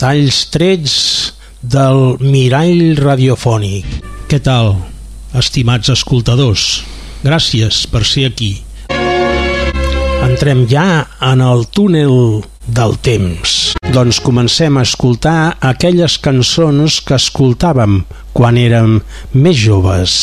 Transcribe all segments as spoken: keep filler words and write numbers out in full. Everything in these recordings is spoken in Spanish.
retalls trets del mirall radiofònic. Què tal, estimats escoltadors? Gràcies per ser aquí. Entrem ja en el túnel del temps. Doncs comencem a escoltar aquelles cançons que escoltàvem quan érem més joves.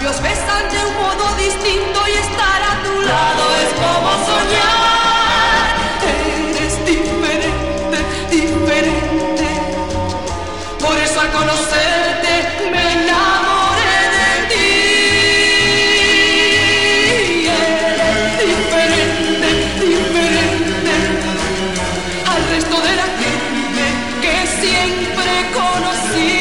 labios besan de un modo distinto y estar a tu lado es como soñar. Eres diferente, diferente. Por eso al conocerte me enamoré de ti. Eres diferente, diferente al resto de la gente que siempre conocí.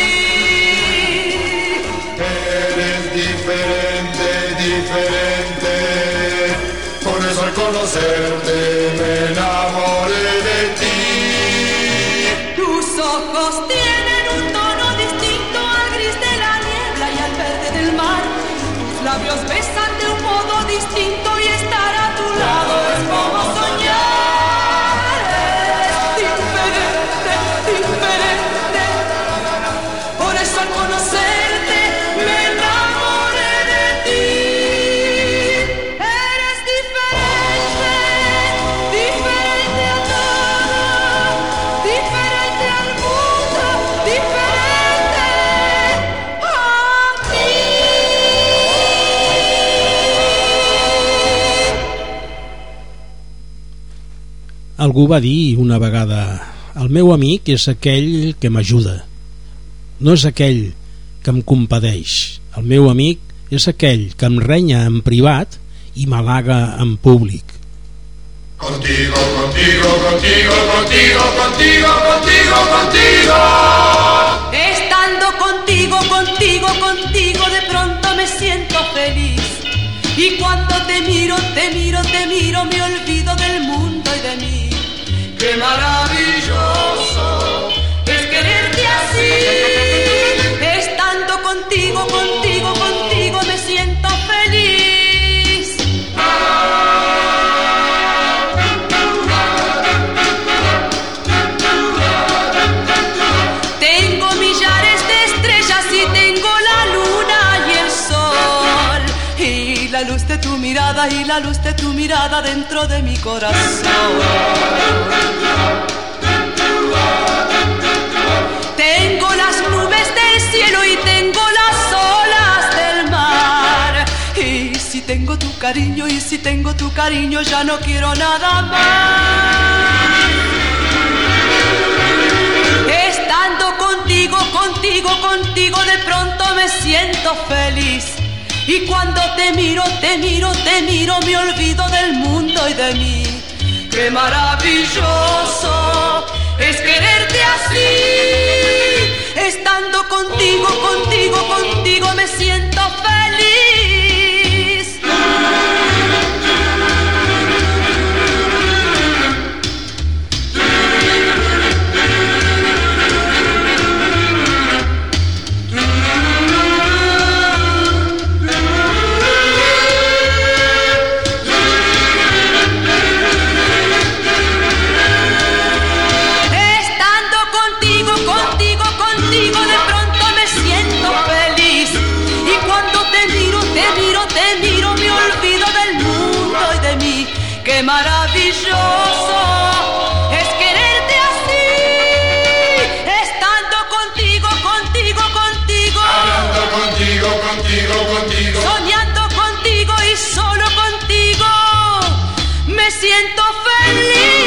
Diferente, diferente, por eso al conocerte me enamoré de ti. Tus ojos tienen un tono distinto al gris de la niebla y al verde del mar. Tus labios besan de un modo distinto y estar a tu lado es como soñar. Eres diferente, diferente, por eso al conocerte me enamoré de ti. Eres diferente, diferente a todo, diferente al mundo, diferente a mí. Algú va dir una vegada: el meu amic és aquell que m'ajuda, no és aquell que em compadeix. El meu amic és aquell que em renya en privat i m'halaga en públic. Contigo, contigo, contigo, contigo, contigo, contigo, contigo. Estando contigo, contigo, contigo, de pronto me siento feliz. Y cuando te miro, te miro, te miro, me olvido del mundo y de mí. ¡Qué maravilloso es quererte así! Estando contigo, contigo, contigo, me siento feliz. Tengo millares de estrellas y tengo la luna y el sol. Y la luz de tu mirada y la luz de tu mirada dentro de mi corazón. Tengo las nubes del cielo y tengo las olas del mar. Y si tengo tu cariño y si tengo tu cariño ya no quiero nada más. Estando contigo, contigo, contigo, de pronto me siento feliz. Y cuando te miro, te miro, te miro, me olvido del mundo y de mí. ¡Qué maravilloso es quererte así! Estando contigo, contigo, contigo, me siento feliz. ¡Qué maravilloso es quererte así! Estando contigo, contigo, contigo. Hablando contigo, contigo, contigo. Soñando contigo y solo contigo. Me siento feliz.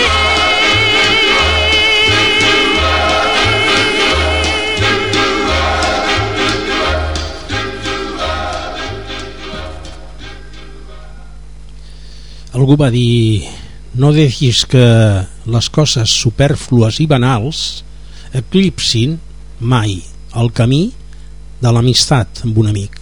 Algú va dir: no deixis que les coses supèrflues i banals eclipsin mai el camí de l'amistat amb un amic.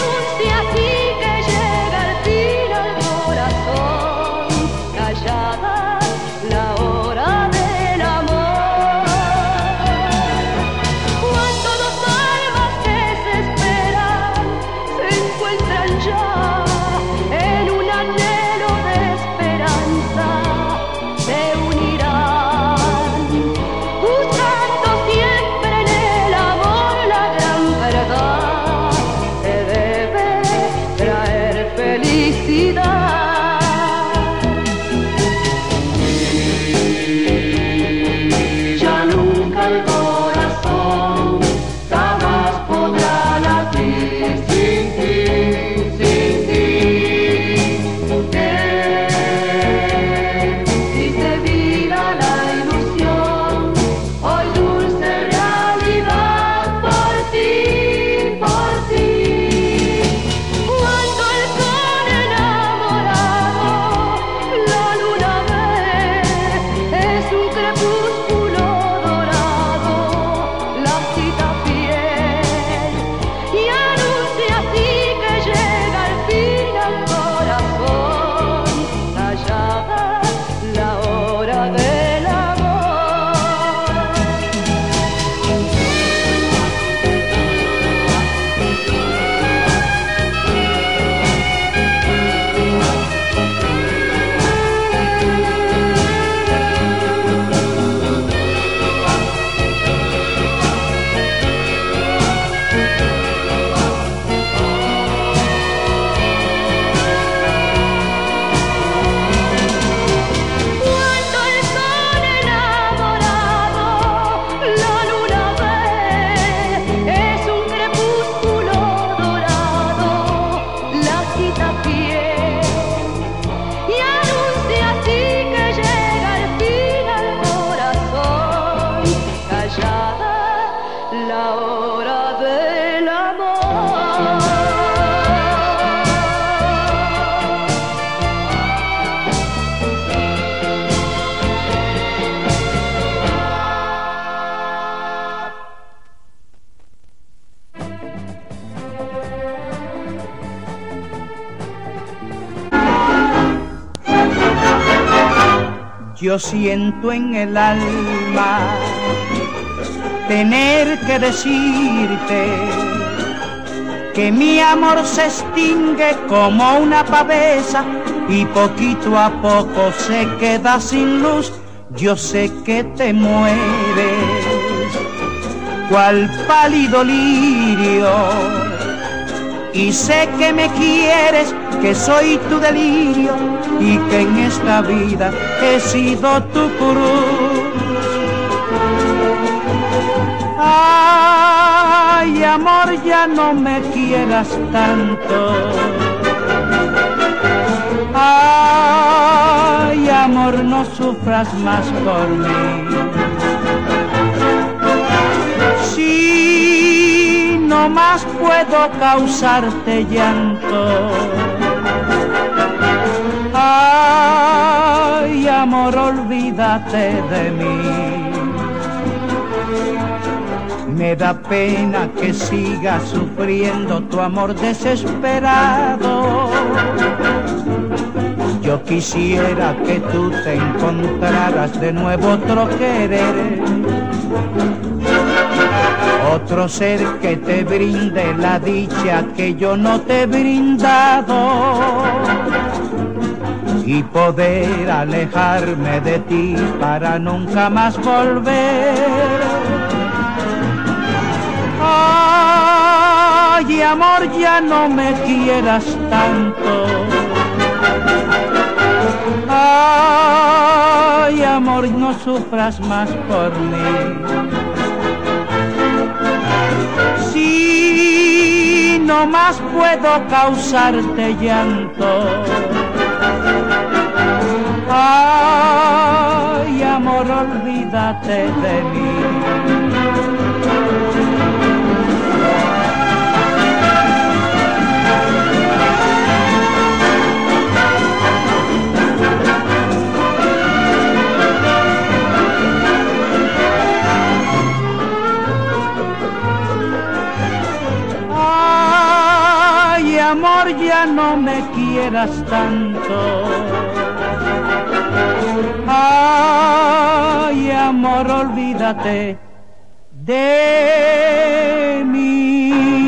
Callada el corazón jamás podrá latir sin ti, sin ti. Que hiciste vida la ilusión, hoy dulce realidad por ti, por ti. Cuando el sol enamorado la luna ve, es un crepúsculo dorado, la cita fiel, y anuncia así que llega al fin al corazón, callada la hora del amor. Cuando el sol enamorado la luna ve, es un crepúsculo dorado, la cita fiel, y anuncia así que llega al fin al corazón, callada la hora del amor. Yo siento en el alma tener que decirte que mi amor se extingue como una pavesa y poquito a poco se queda sin luz. Yo sé que te mueres, cual pálido lirio, y sé que me quieres, que soy tu delirio y que en esta vida he sido tu cruz. Ay, amor, ya no me quieras tanto. Ay, amor, no sufras más por mí. Si no más puedo causarte llanto. Ay, amor, olvídate de mí. Me da pena que sigas sufriendo tu amor desesperado. Yo quisiera que tú te encontraras de nuevo otro querer, otro ser que te brinde la dicha que yo no te he brindado, y poder alejarme de ti para nunca más volver. Ay, amor, ya no me quieras tanto. Ay, amor, no sufras más por mí. Si no más puedo causarte llanto. Ay, amor, olvídate de mí. Ay, amor, ya no me quieras tanto. Ay, amor, olvídate de mí.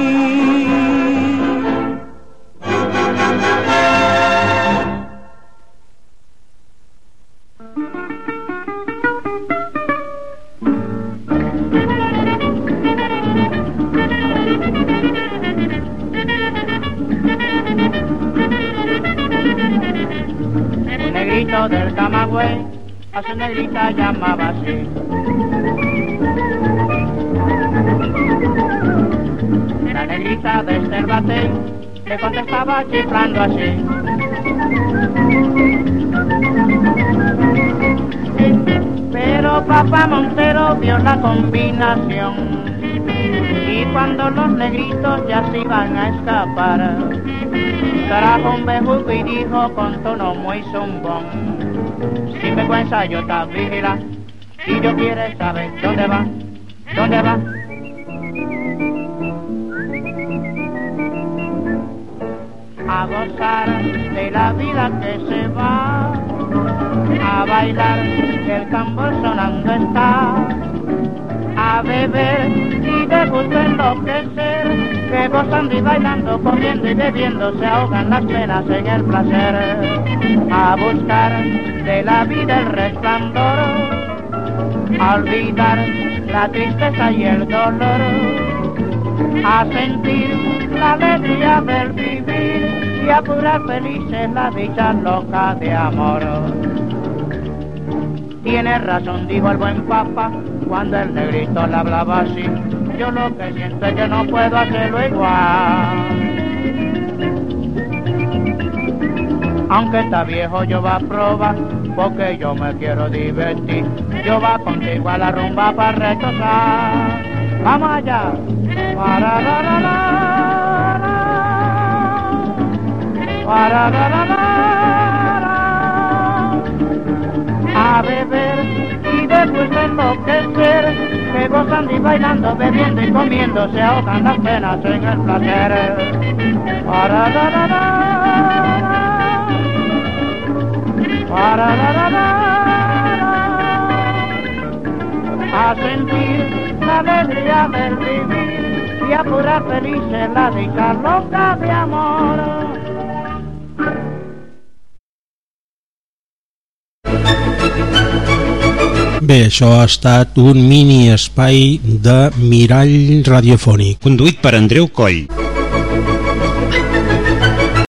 Un negrito del Camagüey a su negrita llamaba así. negrita de Cervantes le contestaba chiflando así. Pero papá Montero vio la combinación y cuando los negritos ya se iban a escapar, trajo un bejuco y dijo con tono muy zumbón: sin vergüenza yo te vigila, si yo quiere saber dónde va, dónde va. A gozar de la vida que se va, a bailar que el tambor sonando está, a beber y de gusto enloquecer, que gozando y bailando, comiendo y bebiendo se ahogan las penas en el placer. A buscar de la vida el resplandor, a olvidar la tristeza y el dolor, a sentir la alegría del vivir y a curar felices la dicha loca de amor. Tiene razón, dijo el buen papa, cuando el negrito le hablaba así. Yo lo que siento es que no puedo hacerlo igual. Aunque está viejo yo va a probar, porque yo me quiero divertir. Yo va contigo a la rumba para retozar. Vamos allá. Para la la la la. Para la la la. A beber y después enloquecer, que gozando y bailando, bebiendo y comiendo se ahogan las penas en el placer. Para la la la, para la la la, a sentir la alegría del vivir y a curar felices la dicha loca de amor. Bé, això ha estat un mini espai de Mirall Radiofònic. Conduït per Andreu Coll.